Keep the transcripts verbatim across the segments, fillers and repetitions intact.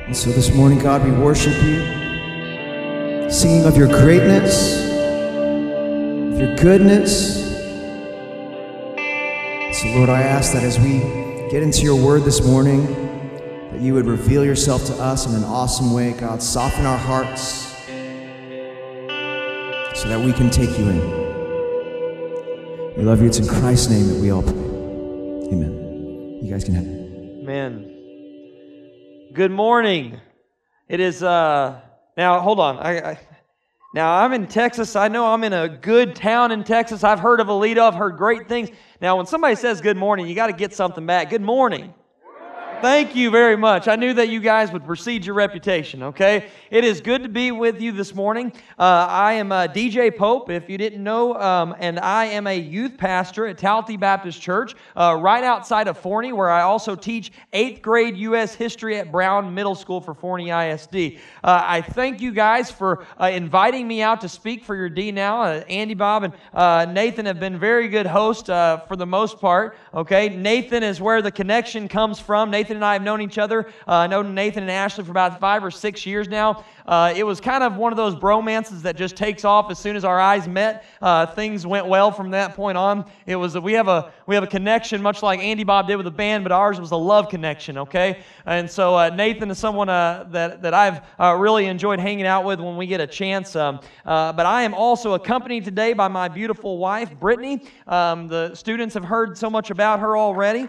And so this morning, God, we worship you, singing of your greatness, of your goodness. So Lord, I ask that as we get into your word this morning, that you would reveal yourself to us in an awesome way. God, soften our hearts so that we can take you in. We love you. It's in Christ's name that we all pray. Amen. You guys can have it. Amen. Good morning. It is, uh, now, hold on. I, I Now, I'm in Texas. I know I'm in a good town in Texas. I've heard of Aledo. I've heard great things. Now, when somebody says good morning, you got to get something back. Good morning. Thank you very much. I knew that you guys would precede your reputation, okay? It is good to be with you this morning. Uh, I am uh, D J Pope, if you didn't know, um, and I am a youth pastor at Talty Baptist Church, uh, right outside of Forney, where I also teach eighth grade U S history at Brown Middle School for Forney I S D. Uh, I thank you guys for uh, inviting me out to speak for your D now. Uh, Andy, Bob, and uh, Nathan have been very good hosts uh, for the most part, okay? Nathan is where the connection comes from. Nathan and I have known each other. Uh, I've known Nathan and Ashley for about five or six years now. Uh, it was kind of one of those bromances that just takes off as soon as our eyes met. Uh, things went well from that point on. It was we have a we have a connection, much like Andy Bob did with the band, but ours was a love connection. Okay, and so uh, Nathan is someone uh, that that I've uh, really enjoyed hanging out with when we get a chance. Um, uh, but I am also accompanied today by my beautiful wife, Brittany. Um, the students have heard so much about her already.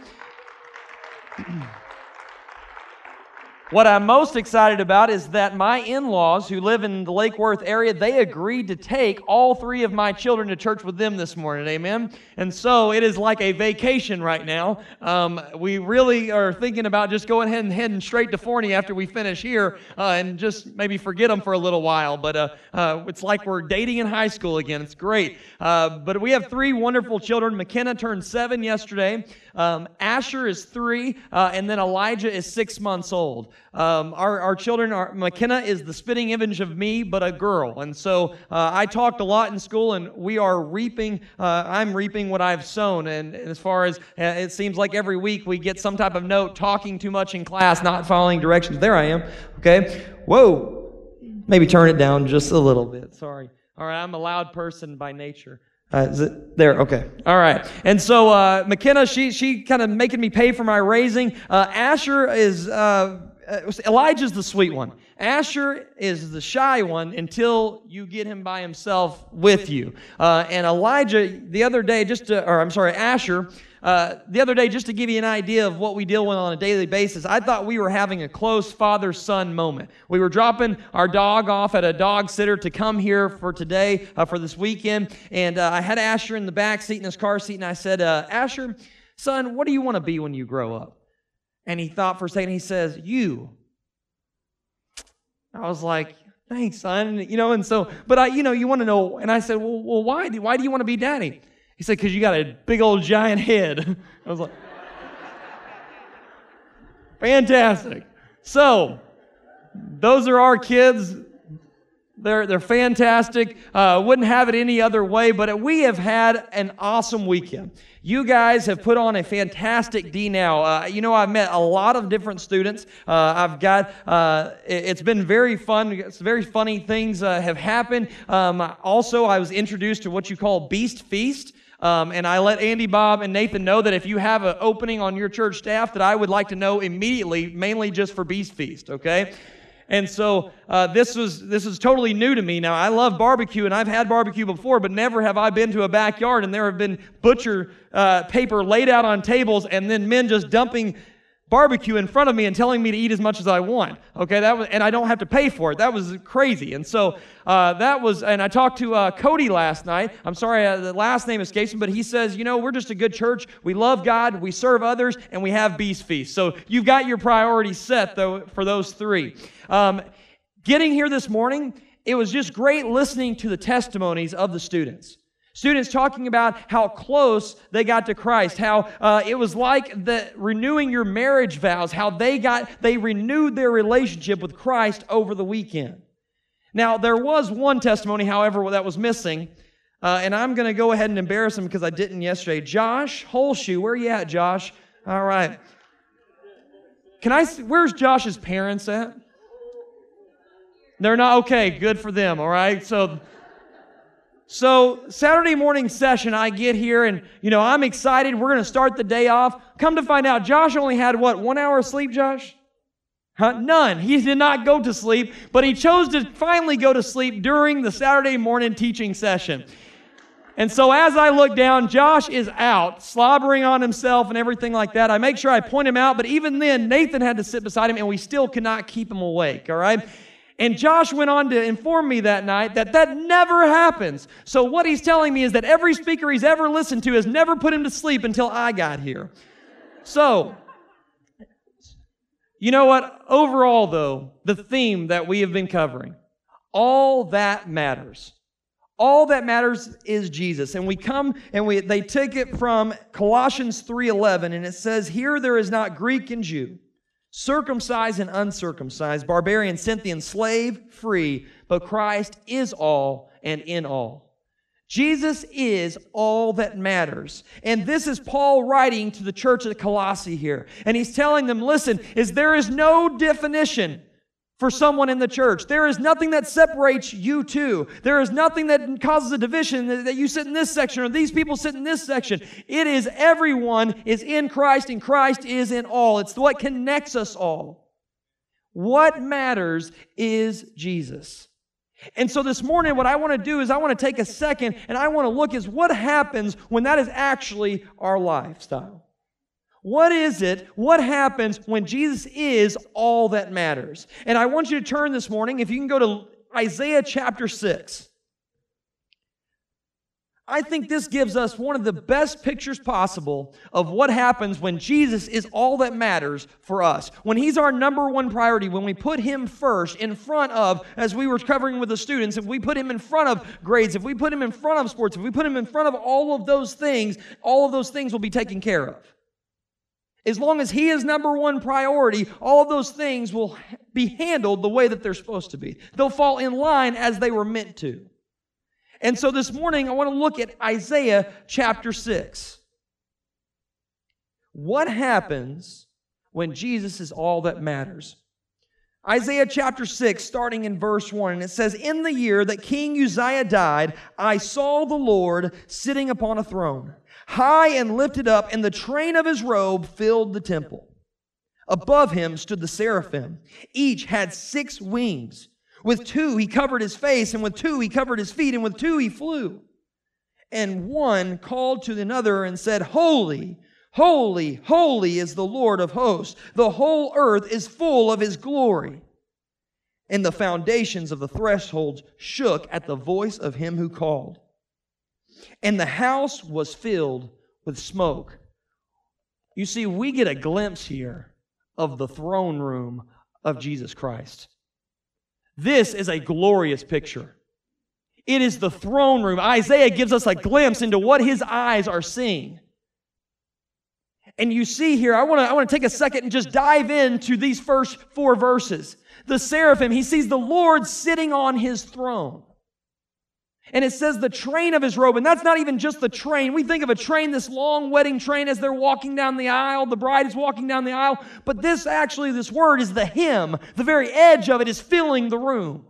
What I'm most excited about is that my in-laws who live in the Lake Worth area, they agreed to take all three of my children to church with them this morning, amen? And so it is like a vacation right now. Um, we really are thinking about just going ahead and heading straight to Forney after we finish here uh, and just maybe forget them for a little while. But uh, uh, it's like we're dating in high school again. It's great. Uh, but we have three wonderful children. McKenna turned seven yesterday. Um, Asher is three, uh, and then Elijah is six months old. Um, our, our children, are, McKenna is the spitting image of me, but a girl. And so uh, I talked a lot in school, and we are reaping, uh, I'm reaping what I've sown. And, and as far as, uh, it seems like every week we get some type of note, talking too much in class, not following directions. There I am, okay? Whoa, maybe turn it down just a little bit, sorry. All right, I'm a loud person by nature. Uh, is it there? Okay. All right. And so uh, McKenna, she she kind of making me pay for my raising. Uh, Asher is uh, Elijah's the sweet one. Asher is the shy one until you get him by himself with you. Uh, and Elijah, the other day, just to, or I'm sorry, Asher. Uh, the other day, just to give you an idea of what we deal with on a daily basis, I thought we were having a close father-son moment. We were dropping our dog off at a dog sitter to come here for today, uh, for this weekend, and uh, I had Asher in the back seat in his car seat, and I said, uh, Asher, son, what do you want to be when you grow up? And he thought for a second, he says, you. I was like, thanks, son, you know, and so, but I, you know, you want to know, and I said, well, well why, do, why do you want to be daddy? He said, because you got a big old giant head. I was like, fantastic. So, those are our kids. They're, they're fantastic. Uh, wouldn't have it any other way, but we have had an awesome weekend. You guys have put on a fantastic D now. Uh, you know, I've met a lot of different students. Uh, I've got, uh, it, it's been very fun. It's very funny things uh, have happened. Um, also, I was introduced to what you call Beast Feast. Um, and I let Andy, Bob, and Nathan know that if you have an opening on your church staff that I would like to know immediately, mainly just for Beast Feast, okay? And so uh, this was this is totally new to me. Now, I love barbecue, and I've had barbecue before, but never have I been to a backyard, and there have been butcher uh, paper laid out on tables, and then men just dumping barbecue in front of me and telling me to eat as much as I want. Okay, that was, and I don't have to pay for it. That was crazy. And so uh, that was, and I talked to uh, Cody last night. I'm sorry, uh, the last name escapes me, but he says, you know, we're just a good church. We love God, we serve others, and we have Beast Feast. So you've got your priorities set, though, for those three. Um, getting here this morning, it was just great listening to the testimonies of the students. Students talking about how close they got to Christ, how uh, it was like the renewing your marriage vows, how they got they renewed their relationship with Christ over the weekend. Now, there was one testimony, however, that was missing, uh, and I'm going to go ahead and embarrass him because I didn't yesterday. Josh Holshoe, where are you at, Josh? All right. Can I? Where's Josh's parents at? They're not okay. Good for them, all right? So, so Saturday morning session, I get here and, you know, I'm excited. We're going to start the day off. Come to find out, Josh only had, what, one hour of sleep, Josh? Huh? None. He did not go to sleep, but he chose to finally go to sleep during the Saturday morning teaching session. And so as I look down, Josh is out, slobbering on himself and everything like that. I make sure I point him out, but even then, Nathan had to sit beside him, and we still could not keep him awake, all right? And Josh went on to inform me that night that that never happens. So what he's telling me is that every speaker he's ever listened to has never put him to sleep until I got here. So, you know what? Overall, though, the theme that we have been covering, all that matters. All that matters is Jesus. And we come and we they take it from Colossians three eleven, and it says, "Here there is not Greek and Jew, circumcised and uncircumcised, barbarian, Scythian, slave, free, but Christ is all and in all." Jesus is all that matters. And this is Paul writing to the church at Colossae here. And he's telling them, listen, is there is no definition for someone in the church. There is nothing that separates you two. There is nothing that causes a division, that you sit in this section or these people sit in this section. It is everyone is in Christ and Christ is in all. It's what connects us all. What matters is Jesus. And so this morning, what I want to do is I want to take a second and I want to look at what happens when that is actually our lifestyle. What is it? What happens when Jesus is all that matters? And I want you to turn this morning, if you can go to Isaiah chapter six. I think this gives us one of the best pictures possible of what happens when Jesus is all that matters for us. When He's our number one priority, when we put Him first in front of, as we were covering with the students, if we put Him in front of grades, if we put Him in front of sports, if we put Him in front of all of those things, all of those things will be taken care of. As long as He is number one priority, all of those things will be handled the way that they're supposed to be. They'll fall in line as they were meant to. And so this morning, I want to look at Isaiah chapter six. What happens when Jesus is all that matters? Isaiah chapter six, starting in verse one, and it says, "In the year that King Uzziah died, I saw the Lord sitting upon a throne, high and lifted up, and the train of His robe filled the temple. Above Him stood the seraphim. Each had six wings. With two He covered His face, and with two He covered His feet, and with two He flew. And one called to another and said, Holy, holy, holy is the Lord of hosts. The whole earth is full of His glory. And the foundations of the thresholds shook at the voice of Him who called. And the house was filled with smoke." You see, we get a glimpse here of the throne room of Jesus Christ. This is a glorious picture. It is the throne room. Isaiah gives us a glimpse into what his eyes are seeing. And you see here, I want to I want to take a second and just dive into these first four verses. The seraphim, he sees the Lord sitting on His throne. And it says the train of His robe, and that's not even just the train. We think of a train, this long wedding train, as they're walking down the aisle. The bride is walking down the aisle. But this actually, this word is the hem. The very edge of it is filling the room.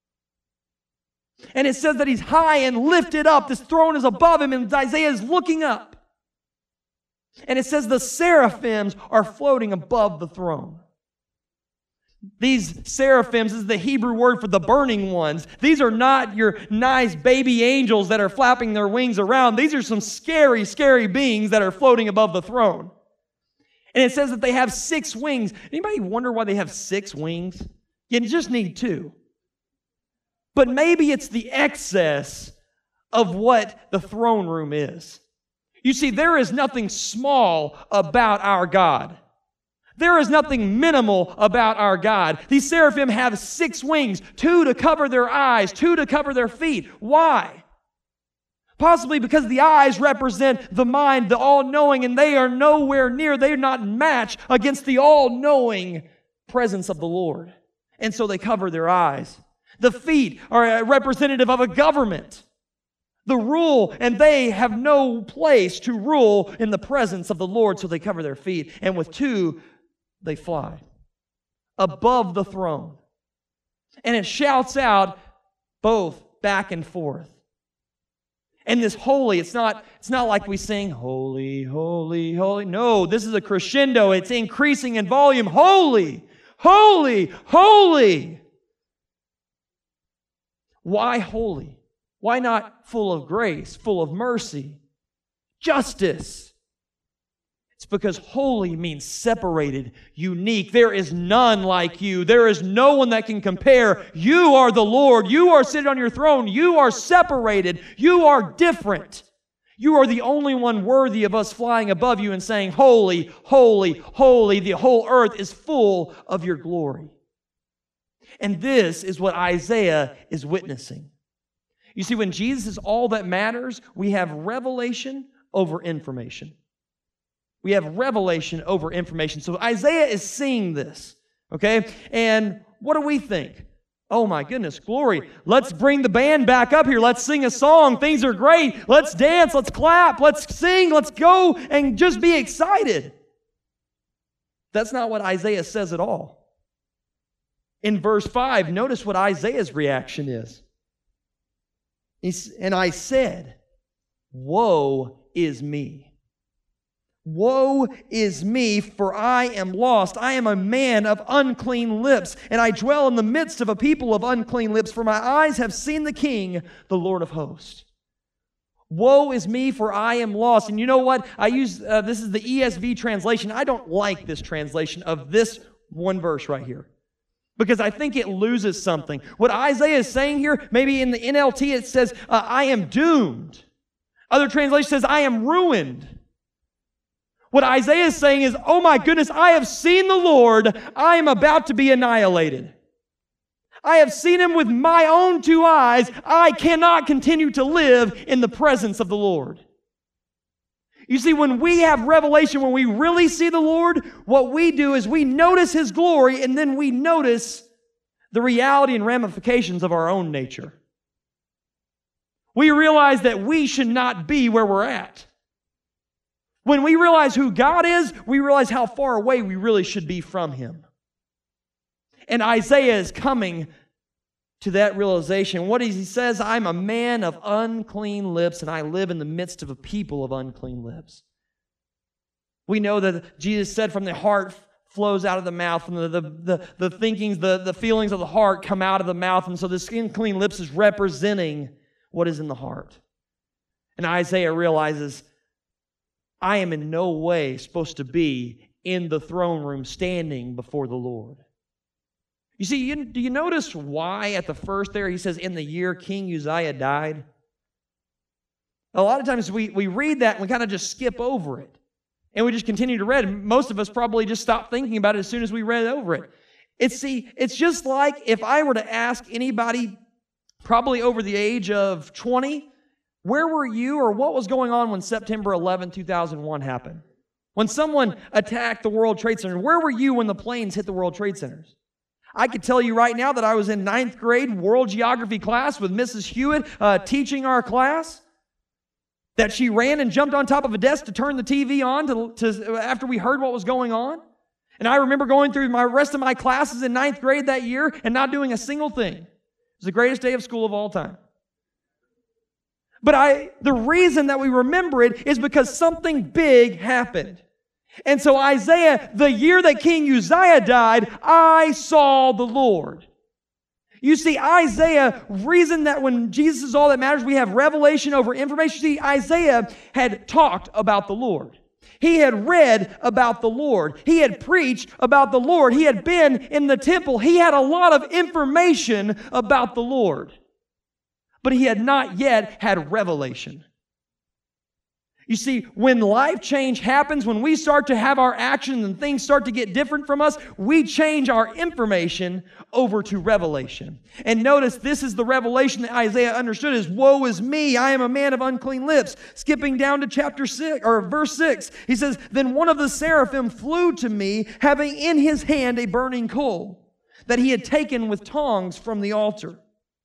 And it says that He's high and lifted up. This throne is above Him, and Isaiah is looking up. And it says the seraphims are floating above the throne. These seraphims is the Hebrew word for the burning ones. These are not your nice baby angels that are flapping their wings around. These are some scary, scary beings that are floating above the throne. And it says that they have six wings. Anybody wonder why they have six wings? You just need two. But maybe it's the excess of what the throne room is. You see, there is nothing small about our God. There is nothing minimal about our God. These seraphim have six wings, two to cover their eyes, two to cover their feet. Why? Possibly because the eyes represent the mind, the all-knowing, and they are nowhere near, they are not matched against the all-knowing presence of the Lord. And so they cover their eyes. The feet are a representative of a government. The rule, and they have no place to rule in the presence of the Lord, so they cover their feet. And with two, they fly above the throne. And it shouts out both back and forth. And this holy, it's not, it's not like we sing, holy, holy, holy. No, this is a crescendo. It's increasing in volume. Holy, holy, holy. Why holy? Why not full of grace, full of mercy, justice? It's because holy means separated, unique. There is none like you. There is no one that can compare. You are the Lord. You are sitting on your throne. You are separated. You are different. You are the only one worthy of us flying above you and saying, holy, holy, holy. The whole earth is full of your glory. And this is what Isaiah is witnessing. You see, when Jesus is all that matters, we have revelation over information. We have revelation over information. So Isaiah is seeing this, okay? And what do we think? Oh my goodness, glory. Let's bring the band back up here. Let's sing a song. Things are great. Let's dance. Let's clap. Let's sing. Let's go and just be excited. That's not what Isaiah says at all. In verse five, notice what Isaiah's reaction is. He's, and I said, woe is me. Woe is me, for I am lost. I am a man of unclean lips, and I dwell in the midst of a people of unclean lips, for my eyes have seen the King, the Lord of hosts. Woe is me, for I am lost. And you know what? I use, uh, this is the E S V translation. I don't like this translation of this one verse right here, because I think it loses something. What Isaiah is saying here, maybe in the N L T it says, uh, I am doomed. Other translation says, I am ruined. What Isaiah is saying is, oh my goodness, I have seen the Lord. I am about to be annihilated. I have seen Him with my own two eyes. I cannot continue to live in the presence of the Lord. You see, when we have revelation, when we really see the Lord, what we do is we notice His glory, and then we notice the reality and ramifications of our own nature. We realize that we should not be where we're at. When we realize who God is, we realize how far away we really should be from Him. And Isaiah is coming to that realization. What is he says? I'm a man of unclean lips, and I live in the midst of a people of unclean lips. We know that Jesus said from the heart flows out of the mouth, from the, the, the, the thinkings, the, the feelings of the heart come out of the mouth. And so this unclean lips is representing what is in the heart. And Isaiah realizes, I am in no way supposed to be in the throne room standing before the Lord. You see, you, do you notice why at the first there he says, in the year King Uzziah died? A lot of times we, we read that and we kind of just skip over it. And we just continue to read. And most of us probably just stop thinking about it as soon as we read over it. It's, see, it's just like if I were to ask anybody probably over the age of twenty, where were you or what was going on when September eleventh, two thousand one happened? When someone attacked the World Trade Center, where were you when the planes hit the World Trade Centers? I could tell you right now that I was in ninth grade world geography class with Missus Hewitt uh, teaching our class, that she ran and jumped on top of a desk to turn the T V on to, to, after we heard what was going on. And I remember going through my rest of my classes in ninth grade that year and not doing a single thing. It was the greatest day of school of all time. But I, the reason that we remember it is because something big happened. And so Isaiah, the year that King Uzziah died, I saw the Lord. You see, Isaiah, reason that when Jesus is all that matters, we have revelation over information. See, Isaiah had talked about the Lord. He had read about the Lord. He had preached about the Lord. He had been in the temple. He had a lot of information about the Lord. But he had not yet had revelation. You see, when life change happens, when we start to have our actions and things start to get different from us, we change our information over to revelation. And notice this is the revelation that Isaiah understood is, woe is me, I am a man of unclean lips. Skipping down to chapter six, or verse six, he says, then one of the seraphim flew to me, having in his hand a burning coal that he had taken with tongs from the altar.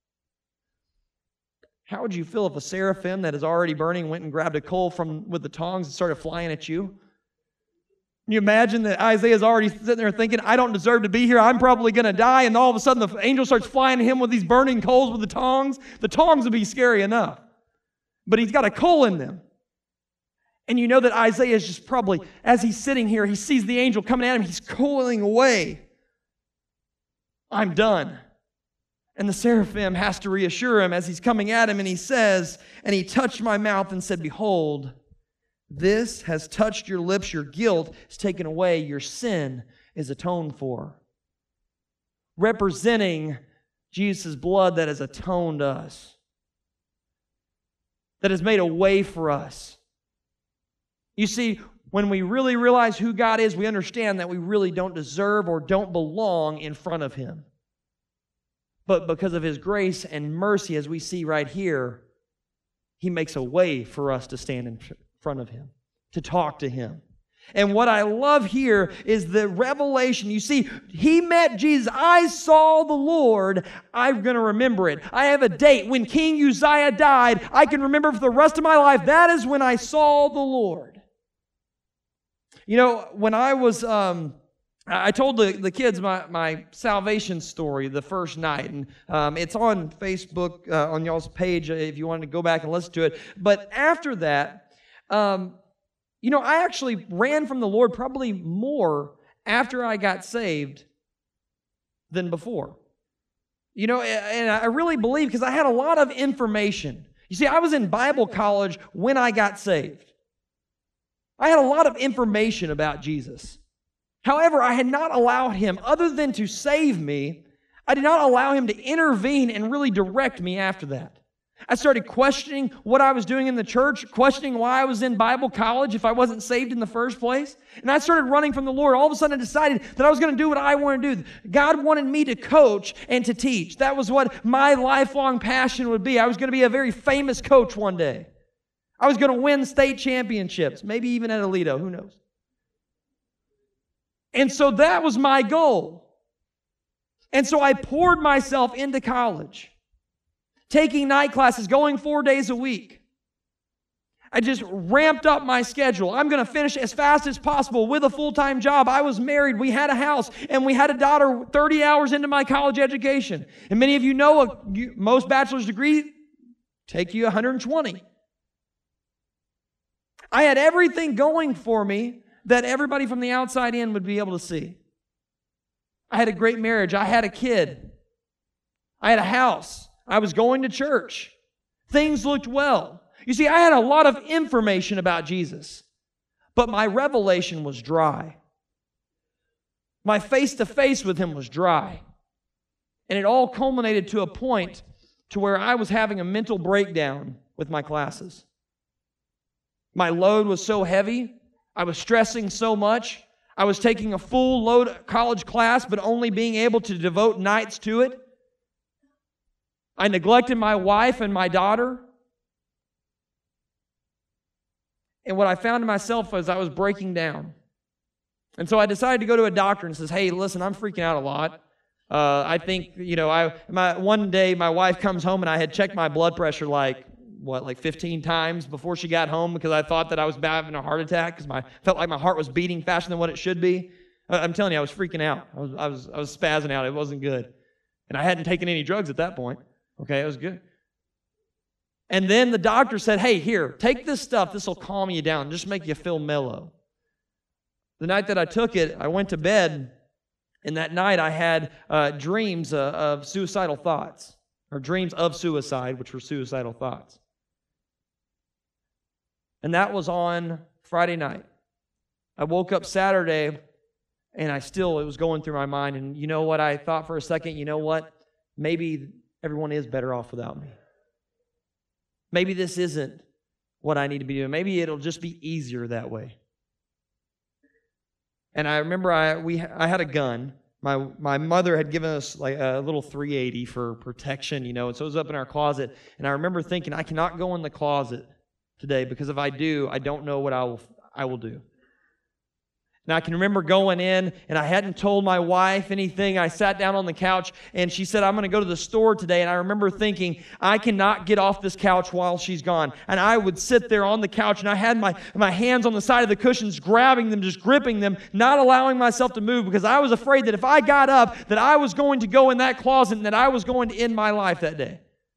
How would you feel if a seraphim that is already burning went and grabbed a coal from with the tongs and started flying at you? Can you imagine that Isaiah's already sitting there thinking, I don't deserve to be here. I'm probably going to die. And all of a sudden, the angel starts flying to him with these burning coals with the tongs. The tongs would be scary enough. But he's got a coal in them. And you know that Isaiah is just probably, as he's sitting here, he sees the angel coming at him. He's coiling away. I'm done. And the seraphim has to reassure him as he's coming at him. And he says, and he touched my mouth and said, behold, this has touched your lips. Your guilt is taken away. Your sin is atoned for. Representing Jesus' blood that has atoned us. That has made a way for us. You see, when we really realize who God is, we understand that we really don't deserve or don't belong in front of Him. But because of His grace and mercy, as we see right here, He makes a way for us to stand in front of Him, to talk to Him. And what I love here is the revelation. You see, he met Jesus. I saw the Lord. I'm going to remember it. I have a date. When King Uzziah died, I can remember for the rest of my life, that is when I saw the Lord. You know, when I was, um, I told the, the kids my, my salvation story the first night. And um, it's on Facebook, uh, on y'all's page, if you wanted to go back and listen to it. But after that, um, you know, I actually ran from the Lord probably more after I got saved than before. You know, and I really believe because I had a lot of information. You see, I was in Bible college when I got saved. I had a lot of information about Jesus. However, I had not allowed Him, other than to save me, I did not allow Him to intervene and really direct me after that. I started questioning what I was doing in the church, questioning why I was in Bible college if I wasn't saved in the first place. And I started running from the Lord. All of a sudden, I decided that I was going to do what I wanted to do. God wanted me to coach and to teach. That was what my lifelong passion would be. I was going to be a very famous coach one day. I was going to win state championships, maybe even at Alito, who knows. And so that was my goal. And so I poured myself into college, taking night classes, going four days a week. I just ramped up my schedule. I'm going to finish as fast as possible with a full-time job. I was married. We had a house, and we had a daughter thirty hours into my college education. And many of you know a, most bachelor's degrees take you one hundred twenty. I had everything going for me that everybody from the outside in would be able to see. I had a great marriage. I had a kid. I had a house. I was going to church. Things looked well. You see, I had a lot of information about Jesus, but my revelation was dry. My face-to-face with Him was dry. And it all culminated to a point to where I was having a mental breakdown with my classes. My load was so heavy. I was stressing so much. I was taking a full load college class, but only being able to devote nights to it. I neglected my wife and my daughter. And what I found in myself was I was breaking down. And so I decided to go to a doctor and says, hey, listen, I'm freaking out a lot. Uh, I think, you know, I my one day my wife comes home and I had checked my blood pressure like, what, like fifteen times before she got home because I thought that I was having a heart attack because I felt like my heart was beating faster than what it should be. I'm telling you, I was freaking out. I was, I was, I was spazzing out. It wasn't good. And I hadn't taken any drugs at that point. Okay, it was good. And then the doctor said, hey, here, take this stuff. This will calm you down, just make you feel mellow. The night that I took it, I went to bed, and that night I had uh, dreams uh, of suicidal thoughts, or dreams of suicide, which were suicidal thoughts. And that was on Friday night. I woke up Saturday, and I still, it was going through my mind. And you know what? I thought for a second, you know what? Maybe everyone is better off without me. Maybe this isn't what I need to be doing. Maybe it'll just be easier that way. And I remember I we I had a gun. My my mother had given us like a little three eighty for protection, you know, and so it was up in our closet. And I remember thinking, I cannot go in the closet today because if I do, I don't know what I will I will do. And I can remember going in, and I hadn't told my wife anything. I sat down on the couch, and she said, I'm going to go to the store today. And I remember thinking, I cannot get off this couch while she's gone. And I would sit there on the couch, and I had my, my hands on the side of the cushions, grabbing them, just gripping them, not allowing myself to move, because I was afraid that if I got up, that I was going to go in that closet and that I was going to end my life that day.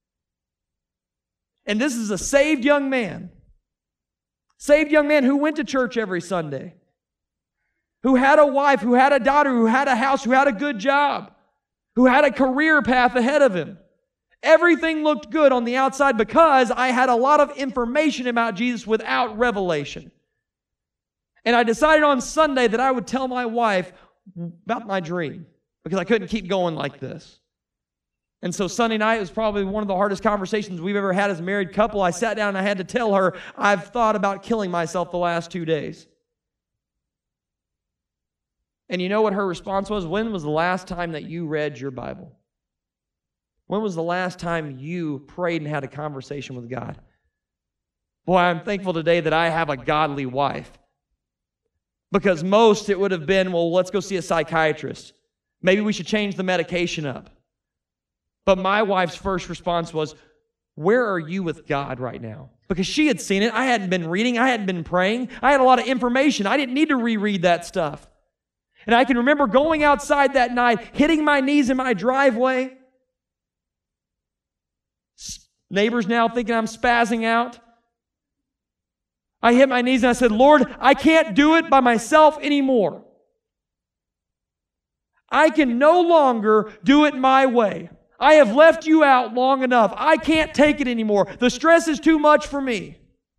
And this is a saved young man. Saved young man who went to church every Sunday, who had a wife, who had a daughter, who had a house, who had a good job, who had a career path ahead of him. Everything looked good on the outside because I had a lot of information about Jesus without revelation. And I decided on Sunday that I would tell my wife about my dream because I couldn't keep going like this. And so Sunday night was probably one of the hardest conversations we've ever had as a married couple. I sat down and I had to tell her, I've thought about killing myself the last two days. And you know what her response was? When was the last time that you read your Bible? When was the last time you prayed and had a conversation with God? Boy, I'm thankful today that I have a godly wife. Because most it would have been, well, let's go see a psychiatrist. Maybe we should change the medication up. But my wife's first response was, where are you with God right now? Because she had seen it. I hadn't been reading. I hadn't been praying. I had a lot of information. I didn't need to reread that stuff. And I can remember going outside that night, hitting my knees in my driveway. Neighbors now thinking I'm spazzing out. I hit my knees and I said, Lord, I can't do it by myself anymore. I can no longer do it my way. I have left you out long enough. I can't take it anymore. The stress is too much for me.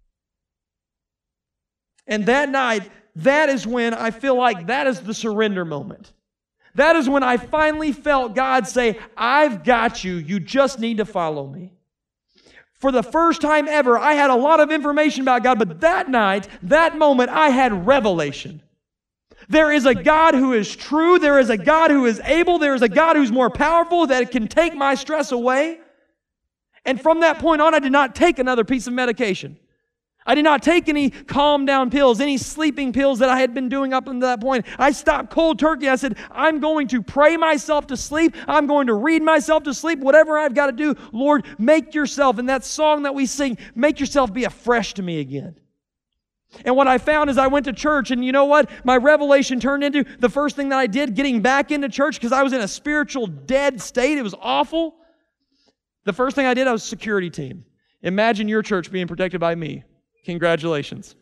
And that night, that is when I feel like that is the surrender moment. That is when I finally felt God say, I've got you. You just need to follow me. For the first time ever, I had a lot of information about God, but that night, that moment, I had revelation. There is a God who is true. There is a God who is able. There is a God who's more powerful that can take my stress away. And from that point on, I did not take another piece of medication. I did not take any calm down pills, any sleeping pills that I had been doing up until that point. I stopped cold turkey. I said, I'm going to pray myself to sleep. I'm going to read myself to sleep. Whatever I've got to do, Lord, make yourself, in that song that we sing, make yourself be afresh to me again. And what I found is I went to church, and you know what? My revelation turned into the first thing that I did, getting back into church because I was in a spiritual dead state. It was awful. The first thing I did, I was security team. Imagine your church being protected by me. Congratulations.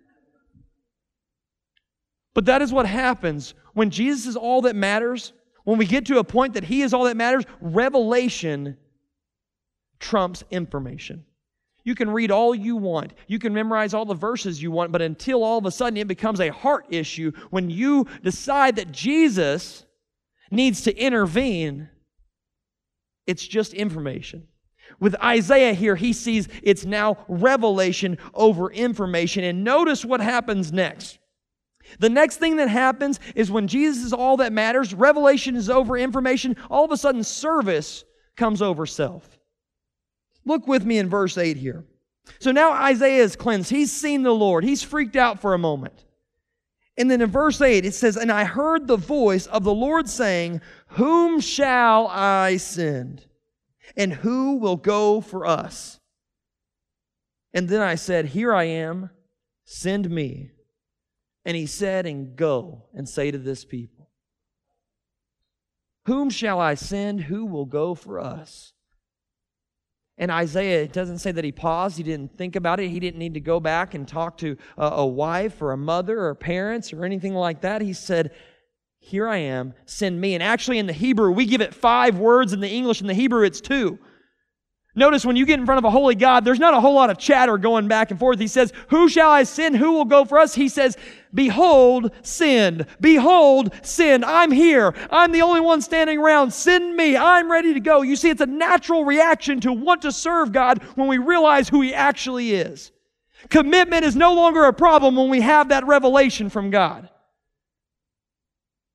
But that is what happens when Jesus is all that matters. When we get to a point that He is all that matters, revelation trumps information. You can read all you want. You can memorize all the verses you want, but until all of a sudden it becomes a heart issue, when you decide that Jesus needs to intervene, it's just information. With Isaiah here, he sees it's now revelation over information. And notice what happens next. The next thing that happens is when Jesus is all that matters, revelation is over information, all of a sudden service comes over self. Look with me in verse eight here. So now Isaiah is cleansed. He's seen the Lord. He's freaked out for a moment. And then in verse eight, it says, and I heard the voice of the Lord saying, whom shall I send? And who will go for us? And then I said, here I am, send me. And he said, and go and say to this people, whom shall I send? Who will go for us? And Isaiah, it doesn't say that he paused. He didn't think about it. He didn't need to go back and talk to a, a wife or a mother or parents or anything like that. He said, here I am, send me. And actually in the Hebrew, we give it five words. In the English, in the Hebrew, it's two. Notice when you get in front of a holy God, there's not a whole lot of chatter going back and forth. He says, who shall I send? Who will go for us? He says, behold, send. Behold, send. I'm here. I'm the only one standing around. Send me. I'm ready to go. You see, it's a natural reaction to want to serve God when we realize who He actually is. Commitment is no longer a problem when we have that revelation from God.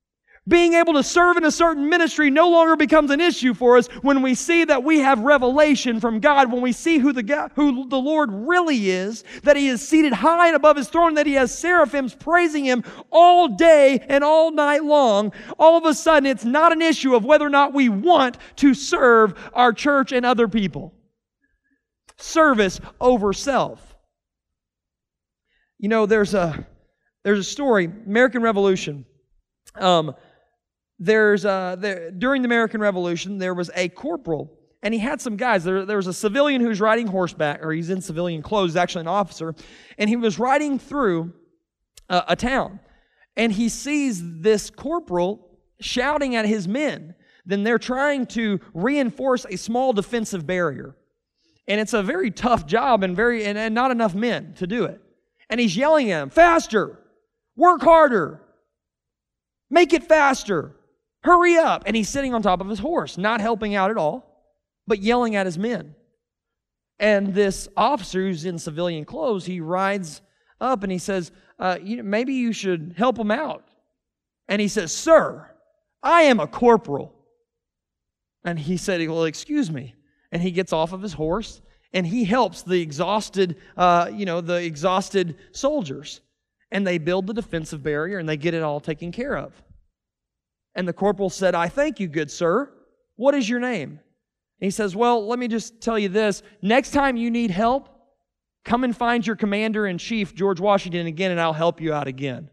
Being able to serve in a certain ministry no longer becomes an issue for us when we see that we have revelation from God, when we see who the God, who the Lord really is, that He is seated high and above His throne, that He has seraphims praising Him all day and all night long. All of a sudden, it's not an issue of whether or not we want to serve our church and other people. Service over self. You know, there's a there's a story, American Revolution. Um, There's uh, there, during the American Revolution, there was a corporal, and he had some guys. There, there was a civilian who's riding horseback, or he's in civilian clothes, actually an officer, and he was riding through uh, a town, and he sees this corporal shouting at his men. Then they're trying to reinforce a small defensive barrier, and it's a very tough job, and very and, and not enough men to do it. And he's yelling at them, "Faster! Work harder! Make it faster! Hurry up!" And he's sitting on top of his horse, not helping out at all, but yelling at his men. And this officer who's in civilian clothes, he rides up and he says, uh, you know, maybe you should help him out. And he says, "Sir, I am a corporal." And he said, "Well, excuse me." And he gets off of his horse and he helps the exhausted, uh, you know, the exhausted soldiers. And they build the defensive barrier and they get it all taken care of. And the corporal said, "I thank you, good sir. What is your name?" And he says, "Well, let me just tell you this. Next time you need help, come and find your commander-in-chief, George Washington, again, and I'll help you out again."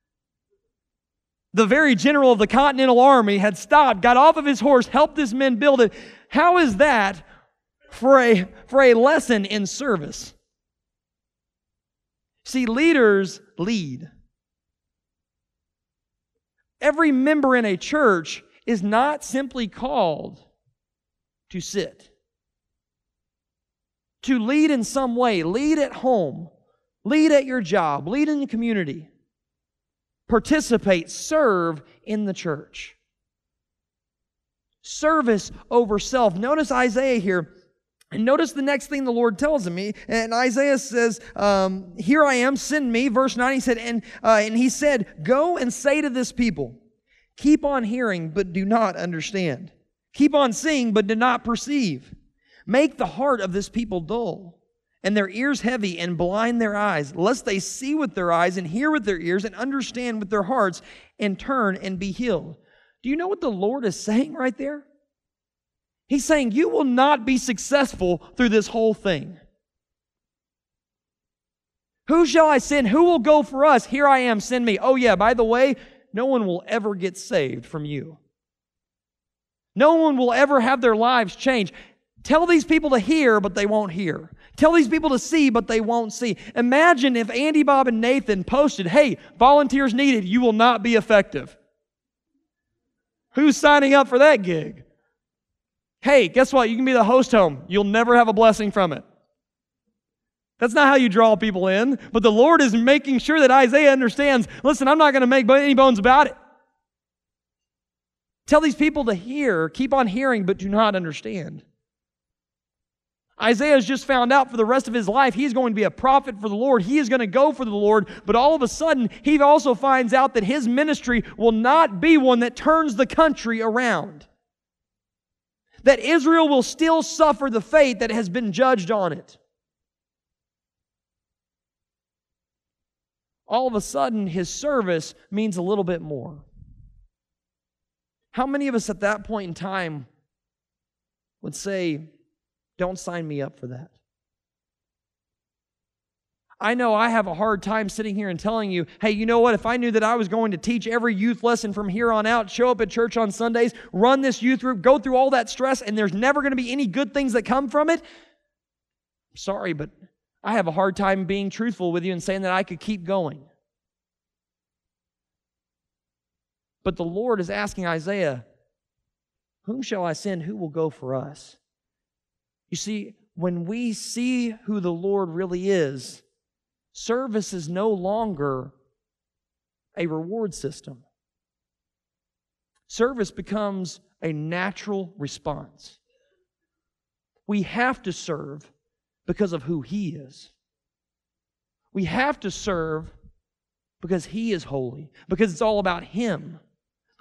The very general of the Continental Army had stopped, got off of his horse, helped his men build it. How is that for a, for a lesson in service? See, leaders lead. Every member in a church is not simply called to sit. To lead in some way, lead at home, lead at your job, lead in the community. Participate, serve in the church. Service over self. Notice Isaiah here. And notice the next thing the Lord tells him. And Isaiah says, um, "Here I am, send me." Verse nine, he said, and, uh, and he said, "Go and say to this people, keep on hearing, but do not understand. Keep on seeing, but do not perceive. Make the heart of this people dull, and their ears heavy, and blind their eyes, lest they see with their eyes, and hear with their ears, and understand with their hearts, and turn and be healed." Do you know what the Lord is saying right there? He's saying, you will not be successful through this whole thing. Who shall I send? Who will go for us? Here I am, send me. Oh yeah, by the way, no one will ever get saved from you. No one will ever have their lives changed. Tell these people to hear, but they won't hear. Tell these people to see, but they won't see. Imagine if Andy, Bob, and Nathan posted, "Hey, volunteers needed, you will not be effective." Who's signing up for that gig? Hey, guess what? You can be the host home. You'll never have a blessing from it. That's not how you draw people in. But the Lord is making sure that Isaiah understands, listen, I'm not going to make any bones about it. Tell these people to hear, keep on hearing, but do not understand. Isaiah has just found out for the rest of his life he's going to be a prophet for the Lord. He is going to go for the Lord, but all of a sudden he also finds out that his ministry will not be one that turns the country around. That Israel will still suffer the fate that has been judged on it. All of a sudden, his service means a little bit more. How many of us at that point in time would say, "Don't sign me up for that"? I know I have a hard time sitting here and telling you, hey, you know what? If I knew that I was going to teach every youth lesson from here on out, show up at church on Sundays, run this youth group, go through all that stress, and there's never going to be any good things that come from it, sorry, but I have a hard time being truthful with you and saying that I could keep going. But the Lord is asking Isaiah, whom shall I send? Who will go for us? You see, when we see who the Lord really is, service is no longer a reward system. Service becomes a natural response. We have to serve because of who He is. We have to serve because He is holy, because it's all about Him,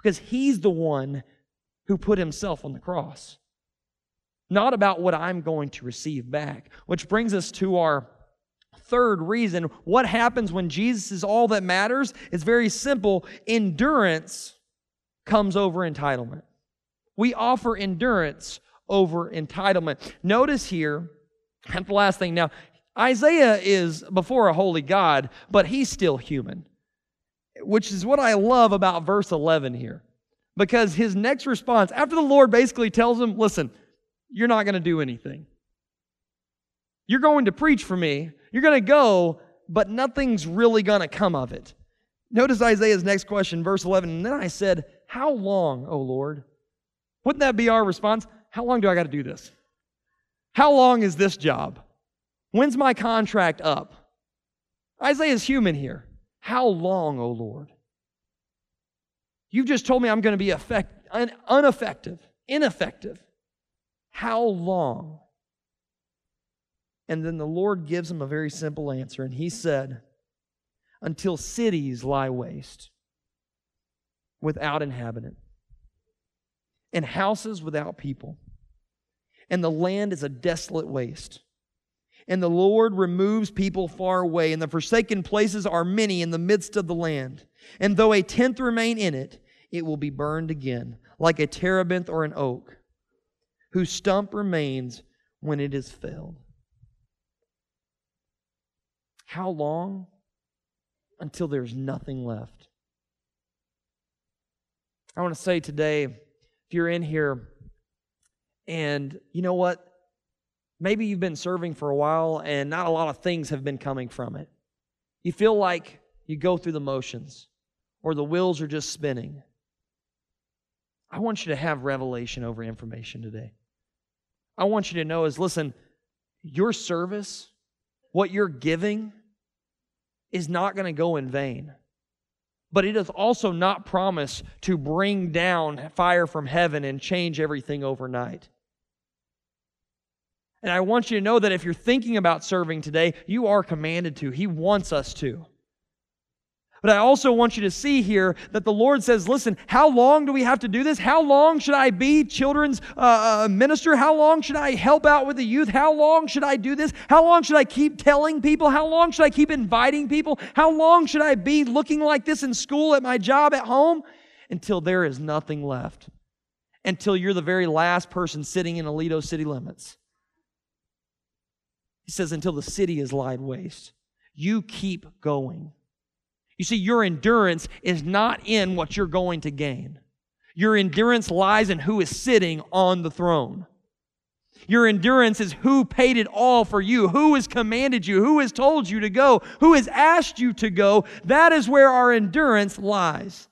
because he's the one who put himself on the cross. Not about what I'm going to receive back. Which brings us to our third reason. What happens when Jesus is all that matters? It's very simple. Endurance comes over entitlement. We offer endurance over entitlement. Notice here, at the last thing. Now, Isaiah is before a holy God, but he's still human. Which is what I love about verse eleven here. Because his next response, after the Lord basically tells him, listen, you're not going to do anything. You're going to preach for me. You're going to go, but nothing's really going to come of it. Notice Isaiah's next question, verse eleven. And then I said, how long, O Lord? Wouldn't that be our response? How long do I got to do this? How long is this job? When's my contract up? Isaiah's human here. How long, O Lord? You've just told me I'm going to be effect, un, ineffective, ineffective. How long? And then the Lord gives him a very simple answer, and he said, until cities lie waste without inhabitant, and houses without people, and the land is a desolate waste. And the Lord removes people far away, and the forsaken places are many in the midst of the land. And though a tenth remain in it, it will be burned again, like a terebinth or an oak, whose stump remains when it is felled. How long? Until there's nothing left. I want to say today, if you're in here and you know what? Maybe you've been serving for a while and not a lot of things have been coming from it. You feel like you go through the motions or the wheels are just spinning. I want you to have revelation over information today. I want you to know is, listen, your service, what you're giving, is not going to go in vain. But it is also not promised to bring down fire from heaven and change everything overnight. And I want you to know that if you're thinking about serving today, you are commanded to. He wants us to. But I also want you to see here that the Lord says, listen, how long do we have to do this? How long should I be children's uh, minister? How long should I help out with the youth? How long should I do this? How long should I keep telling people? How long should I keep inviting people? How long should I be looking like this in school, at my job, at home? Until there is nothing left. Until you're the very last person sitting in Aledo city limits. He says, until the city is laid waste. You keep going. You see, your endurance is not in what you're going to gain. Your endurance lies in who is sitting on the throne. Your endurance is who paid it all for you, who has commanded you, who has told you to go, who has asked you to go. That is where our endurance lies.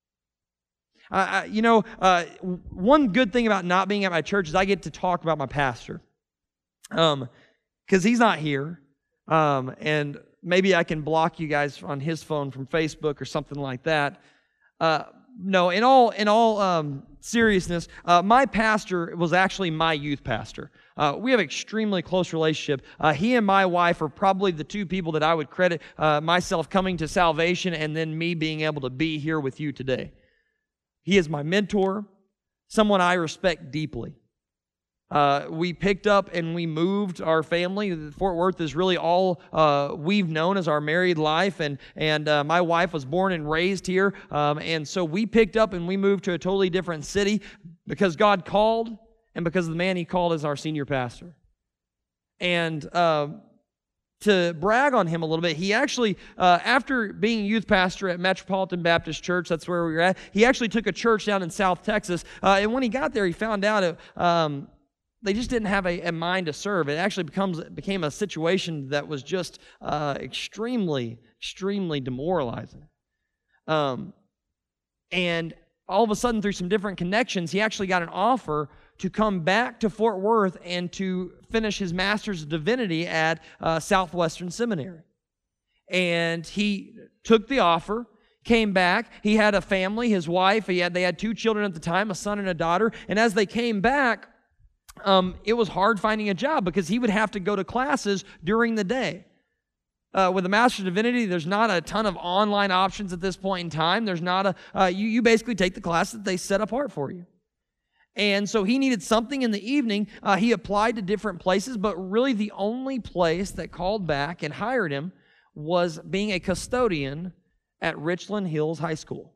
Uh, you know, uh, one good thing about not being at my church is I get to talk about my pastor. Um, because he's not here. Um, and maybe I can block you guys on his phone from Facebook or something like that. Uh, no, in all in all um, seriousness, uh, my pastor was actually my youth pastor. Uh, we have an extremely close relationship. Uh, he and my wife are probably the two people that I would credit uh, myself coming to salvation and then me being able to be here with you today. He is my mentor, someone I respect deeply. Uh, we picked up and we moved our family. Fort Worth is really all uh, we've known as our married life, and and uh, my wife was born and raised here, um, and so we picked up and we moved to a totally different city because God called and because of the man He called as our senior pastor. And uh, to brag on him a little bit, he actually, uh, after being youth pastor at Metropolitan Baptist Church, that's where we were at, he actually took a church down in South Texas, uh, and when he got there, he found out it, um, they just didn't have a, a mind to serve. It actually becomes became a situation that was just uh, extremely, extremely demoralizing. Um, and all of a sudden, through some different connections, he actually got an offer to come back to Fort Worth and to finish his Master's of Divinity at uh, Southwestern Seminary. And he took the offer, came back. He had a family, his wife. He had they had two children at the time, a son and a daughter. And as they came back, Um, it was hard finding a job because he would have to go to classes during the day. Uh, with a Master's of Divinity, there's not a ton of online options at this point in time. There's not a, uh, you, you basically take the class that they set apart for you. And so he needed something in the evening. Uh, he applied to different places, but really the only place that called back and hired him was being a custodian at Richland Hills High School.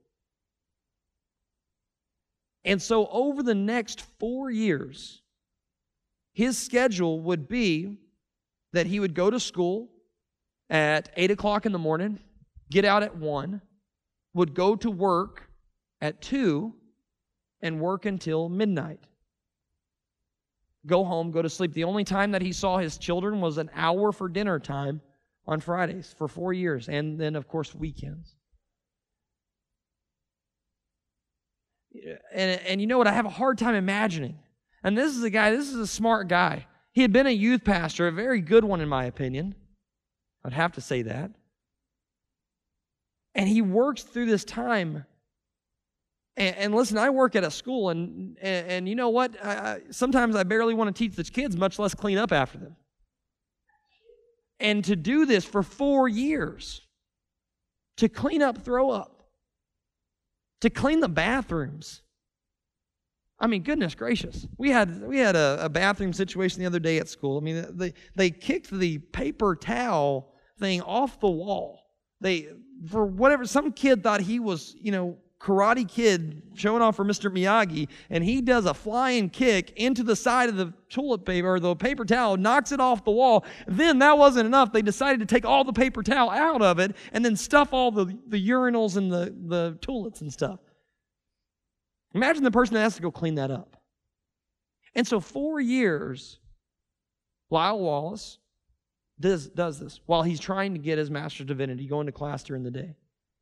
And so over the next four years, his schedule would be that he would go to school at eight o'clock in the morning, get out at one, would go to work at two, and work until midnight. Go home, go to sleep. The only time that he saw his children was an hour for dinner time on Fridays for four years, and then, of course, weekends. And, and you know what? I have a hard time imagining. And this is a guy, this is a smart guy. He had been a youth pastor, a very good one in my opinion. I'd have to say that. And he works through this time. And, and listen, I work at a school, and, and, and you know what? I, I, sometimes I barely want to teach the kids, much less clean up after them. And to do this for four years, to clean up, throw up, to clean the bathrooms. I mean, goodness gracious. We had we had a, a bathroom situation the other day at school. I mean, they, they kicked the paper towel thing off the wall. They, for whatever, some kid thought he was, you know, Karate Kid showing off for Mister Miyagi, and he does a flying kick into the side of the toilet paper, or the paper towel, knocks it off the wall. Then that wasn't enough. They decided to take all the paper towel out of it and then stuff all the, the urinals and the, the toilets and stuff. Imagine the person that has to go clean that up. And so four years, Lyle Wallace does, does this while he's trying to get his Master's of Divinity, going to class during the day.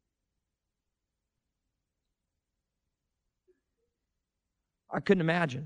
I couldn't imagine.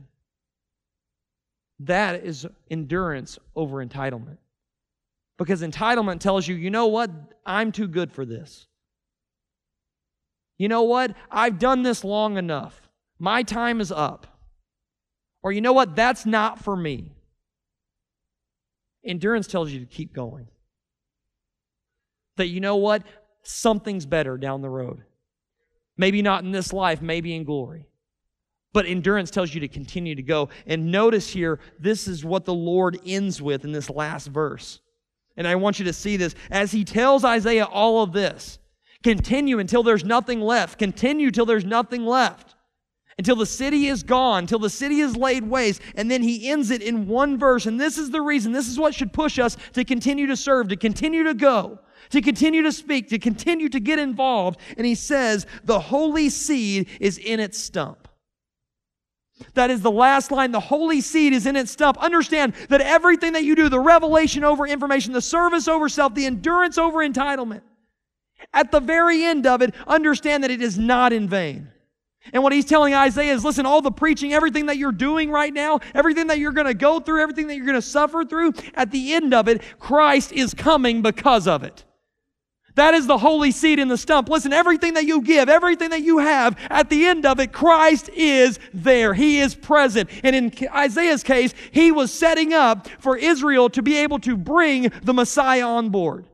That is endurance over entitlement. Because entitlement tells you, you know what? I'm too good for this. You know what? I've done this long enough. My time is up. Or you know what? That's not for me. Endurance tells you to keep going. That you know what? Something's better down the road. Maybe not in this life, maybe in glory. But endurance tells you to continue to go. And notice here, this is what the Lord ends with in this last verse. And I want you to see this. As he tells Isaiah all of this, continue until there's nothing left. Continue till there's nothing left. Until the city is gone, till the city is laid waste. And then he ends it in one verse. And this is the reason, this is what should push us to continue to serve, to continue to go, to continue to speak, to continue to get involved. And he says, the holy seed is in its stump. That is the last line. The holy seed is in its stump. Understand that everything that you do, the revelation over information, the service over self, the endurance over entitlement, at the very end of it, understand that it is not in vain. And what he's telling Isaiah is, listen, all the preaching, everything that you're doing right now, everything that you're going to go through, everything that you're going to suffer through, at the end of it, Christ is coming because of it. That is the holy seed in the stump. Listen, everything that you give, everything that you have, at the end of it, Christ is there. He is present. And in Isaiah's case, he was setting up for Israel to be able to bring the Messiah on board.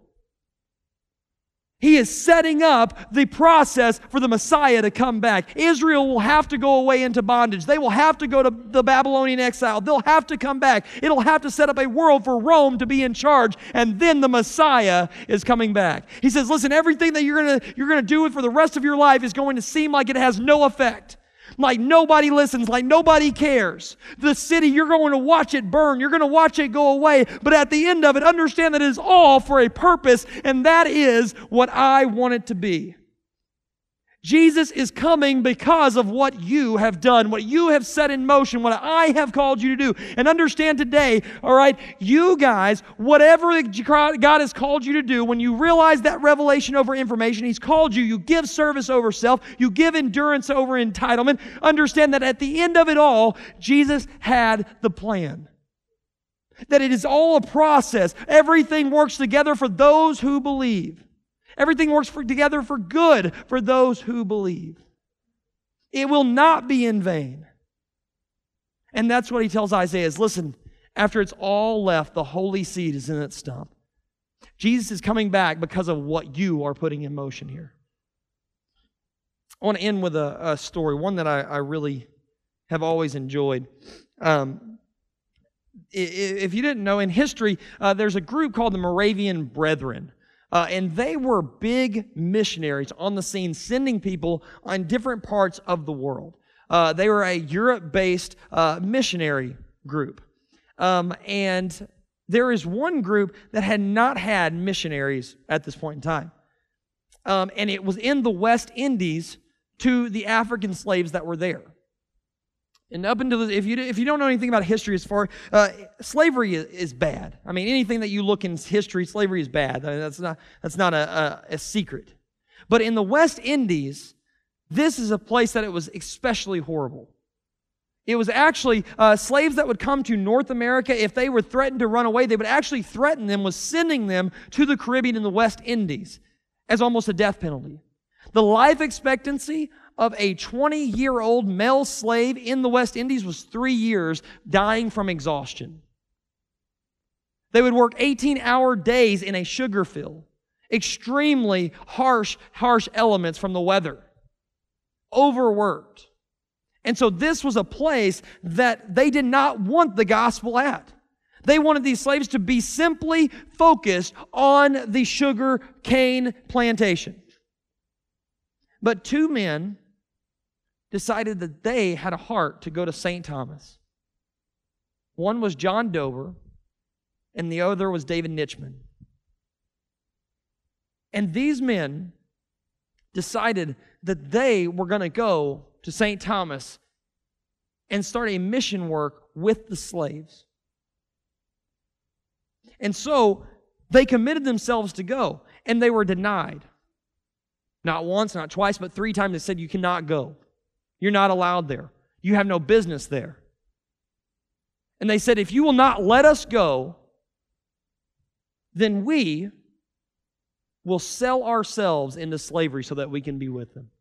He is setting up the process for the Messiah to come back. Israel will have to go away into bondage. They will have to go to the Babylonian exile. They'll have to come back. It'll have to set up a world for Rome to be in charge, and then the Messiah is coming back. He says, listen, everything that you're going to you're going to do for the rest of your life is going to seem like it has no effect. Like nobody listens, like nobody cares. The city, you're going to watch it burn. You're going to watch it go away. But at the end of it, understand that it is all for a purpose, and that is what I want it to be. Jesus is coming because of what you have done, what you have set in motion, what I have called you to do. And understand today, all right, you guys, whatever God has called you to do, when you realize that revelation over information, He's called you, you give service over self, you give endurance over entitlement, understand that at the end of it all, Jesus had the plan. That it is all a process. Everything works together for those who believe. Everything works for, together for good for those who believe. It will not be in vain. And that's what he tells Isaiah is, listen, after it's all left, the holy seed is in its stump. Jesus is coming back because of what you are putting in motion here. I want to end with a, a story, one that I, I really have always enjoyed. Um, if you didn't know, in history, uh, there's a group called the Moravian Brethren. Uh, and they were big missionaries on the scene, sending people on different parts of the world. Uh, they were a Europe-based uh, missionary group. Um, and there is one group that had not had missionaries at this point in time. Um, and it was in the West Indies to the African slaves that were there. And up until the, if you if you don't know anything about history as far, uh, slavery is, is bad. I mean, anything that you look in history, slavery is bad. I mean, that's not that's not a, a, a secret. But in the West Indies, this is a place that it was especially horrible. It was actually uh, slaves that would come to North America. If they were threatened to run away, they would actually threaten them with sending them to the Caribbean and the West Indies as almost a death penalty. The life expectancy of a twenty-year-old male slave in the West Indies was three years, dying from exhaustion. They would work eighteen-hour days in a sugar field. Extremely harsh, harsh elements from the weather. Overworked. And so this was a place that they did not want the gospel at. They wanted these slaves to be simply focused on the sugar cane plantation. But two men decided that they had a heart to go to Saint Thomas. One was John Dover, and the other was David Nitchman. And these men decided that they were going to go to Saint Thomas and start a mission work with the slaves. And so they committed themselves to go, and they were denied. Not once, not twice, but three times they said, you cannot go. You're not allowed there. You have no business there. And they said, if you will not let us go, then we will sell ourselves into slavery so that we can be with them.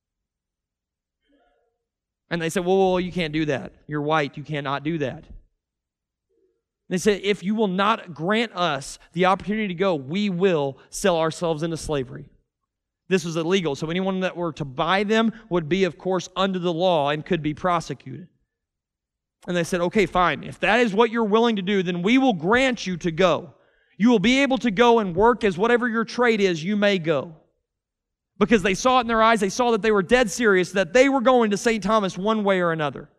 And they said, well, well, you can't do that. You're white. You cannot do that. They said, if you will not grant us the opportunity to go, we will sell ourselves into slavery. This was illegal, so anyone that were to buy them would be, of course, under the law and could be prosecuted. And they said, okay, fine. If that is what you're willing to do, then we will grant you to go. You will be able to go and work as whatever your trade is, you may go. Because they saw it in their eyes, they saw that they were dead serious, that they were going to Saint Thomas one way or another.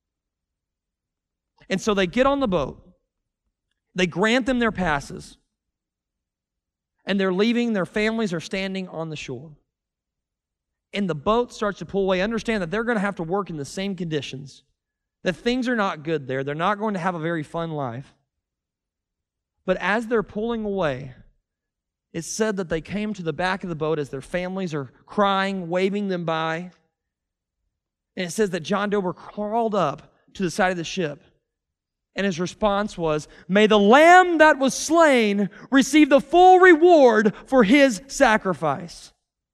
And so they get on the boat, they grant them their passes, and they're leaving, their families are standing on the shore. And the boat starts to pull away. Understand that they're going to have to work in the same conditions, that things are not good there. They're not going to have a very fun life. But as they're pulling away, it's said that they came to the back of the boat as their families are crying, waving them by. And it says that John Dover crawled up to the side of the ship. And his response was, may the lamb that was slain receive the full reward for his sacrifice.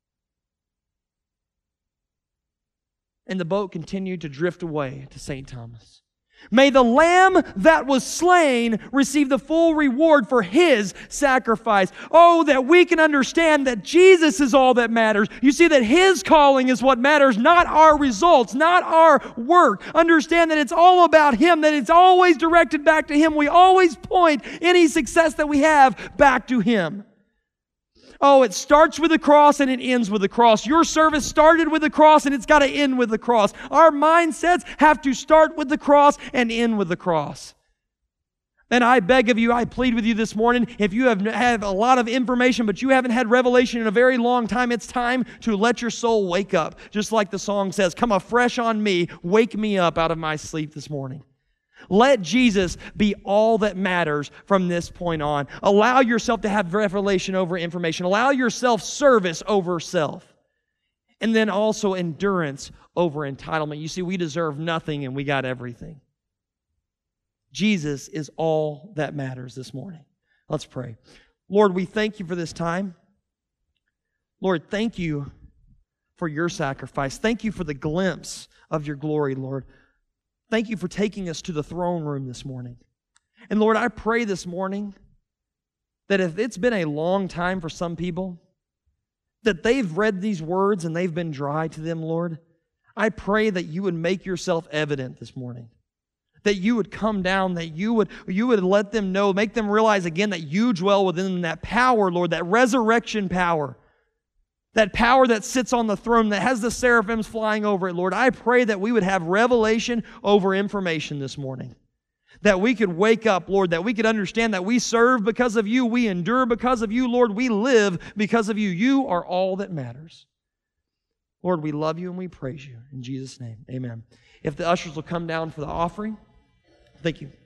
And the boat continued to drift away to Saint Thomas. May the lamb that was slain receive the full reward for his sacrifice. Oh, that we can understand that Jesus is all that matters. You see that his calling is what matters, not our results, not our work. Understand that it's all about him, that it's always directed back to him. We always point any success that we have back to him. Oh, it starts with the cross and it ends with the cross. Your service started with the cross and it's got to end with the cross. Our mindsets have to start with the cross and end with the cross. And I beg of you, I plead with you this morning, if you have, have a lot of information but you haven't had revelation in a very long time, it's time to let your soul wake up. Just like the song says, come afresh on me, wake me up out of my sleep this morning. Let Jesus be all that matters from this point on. Allow yourself to have revelation over information. Allow yourself service over self. And then also endurance over entitlement. You see, we deserve nothing and we got everything. Jesus is all that matters this morning. Let's pray. Lord, we thank you for this time. Lord, thank you for your sacrifice. Thank you for the glimpse of your glory, Lord. Thank you for taking us to the throne room this morning. And Lord, I pray this morning that if it's been a long time for some people, that they've read these words and they've been dry to them, Lord, I pray that you would make yourself evident this morning. That you would come down, that you would, you would let them know, make them realize again that you dwell within them, that power, Lord, that resurrection power, that power that sits on the throne, that has the seraphims flying over it, Lord. I pray that we would have revelation over information this morning. That we could wake up, Lord, that we could understand that we serve because of you, we endure because of you, Lord, we live because of you. You are all that matters. Lord, we love you and we praise you. In Jesus' name, amen. If the ushers will come down for the offering. Thank you.